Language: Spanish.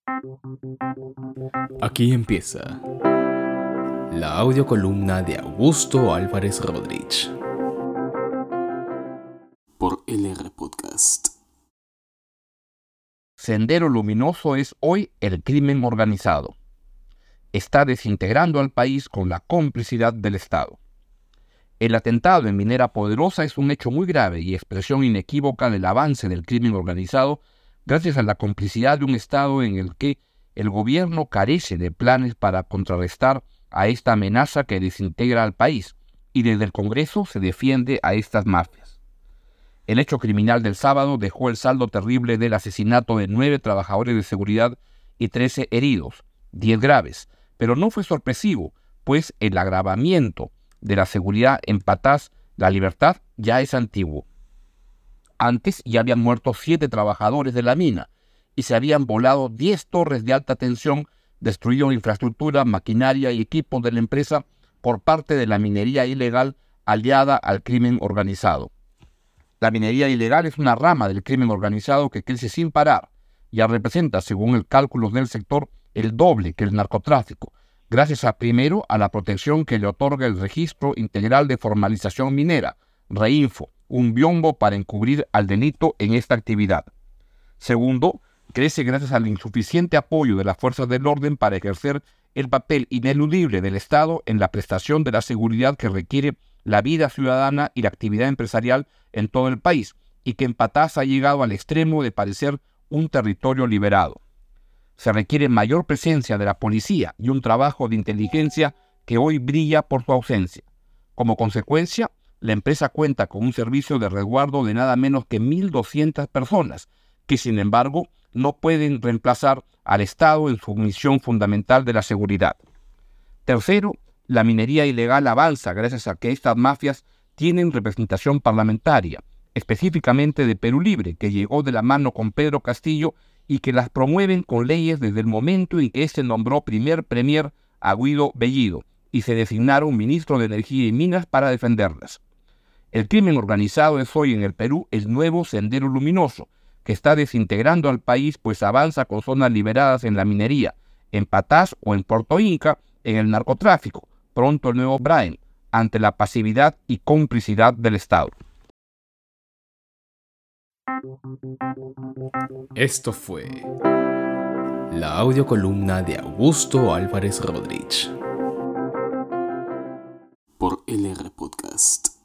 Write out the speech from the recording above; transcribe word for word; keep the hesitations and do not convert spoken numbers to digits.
Aquí empieza la audiocolumna de Augusto Álvarez Rodríguez por L R Podcast. Sendero Luminoso es hoy el crimen organizado. Está desintegrando al país con la complicidad del Estado. El atentado en Minera Poderosa es un hecho muy grave y expresión inequívoca del avance del crimen organizado gracias a la complicidad de un Estado en el que el gobierno carece de planes para contrarrestar a esta amenaza que desintegra al país y desde el Congreso se defiende a estas mafias. El hecho criminal del sábado dejó el saldo terrible del asesinato de nueve trabajadores de seguridad y trece heridos, diez graves, pero no fue sorpresivo, pues el agravamiento de la seguridad en Patás, La Libertad, ya es antiguo. Antes ya habían muerto siete trabajadores de la mina y se habían volado diez torres de alta tensión, destruido infraestructura, maquinaria y equipos de la empresa por parte de la minería ilegal aliada al crimen organizado. La minería ilegal es una rama del crimen organizado que crece sin parar. Ya representa, según el cálculo del sector, el doble que el narcotráfico, gracias a primero a la protección que le otorga el Registro Integral de Formalización Minera, REINFO, un biombo para encubrir al delito en esta actividad. Segundo, crece gracias al insuficiente apoyo de las fuerzas del orden para ejercer el papel ineludible del Estado en la prestación de la seguridad que requiere la vida ciudadana y la actividad empresarial en todo el país, y que en Patás ha llegado al extremo de parecer un territorio liberado. Se requiere mayor presencia de la policía y un trabajo de inteligencia que hoy brilla por su ausencia. Como consecuencia, la empresa cuenta con un servicio de resguardo de nada menos que mil doscientas personas, que sin embargo no pueden reemplazar al Estado en su misión fundamental de la seguridad. Tercero, la minería ilegal avanza gracias a que estas mafias tienen representación parlamentaria, específicamente de Perú Libre, que llegó de la mano con Pedro Castillo y que las promueven con leyes desde el momento en que éste nombró primer premier a Guido Bellido y se designaron ministro de Energía y Minas para defenderlas. El crimen organizado es hoy en el Perú el nuevo Sendero Luminoso, que está desintegrando al país, pues avanza con zonas liberadas en la minería, en Patás o en Puerto Inca, en el narcotráfico, pronto el nuevo Brain, ante la pasividad y complicidad del Estado. Esto fue la audiocolumna de Augusto Álvarez Rodríguez por L R Podcast.